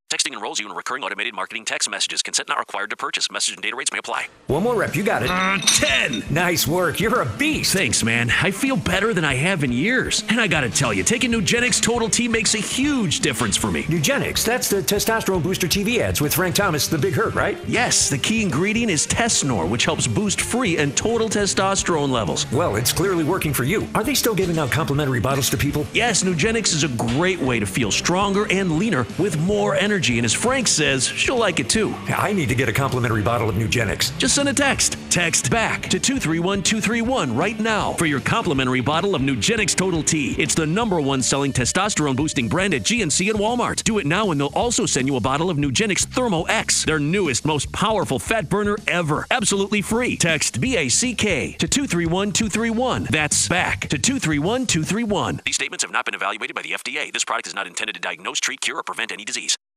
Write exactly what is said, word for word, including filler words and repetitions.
Texting enrolls you in recurring automated marketing text messages. Consent not required to purchase. Message and data rates may apply. One more rep. You got it. Uh, ten. Nice work. You're a beast. Thanks, man. I feel better than I have in years. And I gotta tell you, taking Nugenix Total T makes a huge difference for me. Nugenix, that's the testosterone booster T V ads with Frank Thomas, the big hurt, right? Yes, the key ingredient is Tesnor, which helps boost free and total testosterone levels. Well, it's clearly working for you. Are they still giving out complimentary bottles to people? Yes, Nugenix is a great way to feel stronger and leaner with more energy. And as Frank says, she'll like it too. I need to get a complimentary bottle of Nugenix. Just send a text. Text back to two three one two three one right now for your complimentary bottle of Nugenix Total T. It's the number one selling testosterone boosting brand at G N C and Walmart. Do it now and they'll also send you a bottle of Nugenix Thermo X, their newest, most powerful fat burner ever. Absolutely free. Text B A C K to two three one two three one. That's back to two three one two three one. These statements have not been evaluated by the F D A. This product is not intended to diagnose, treat, cure, or prevent any disease.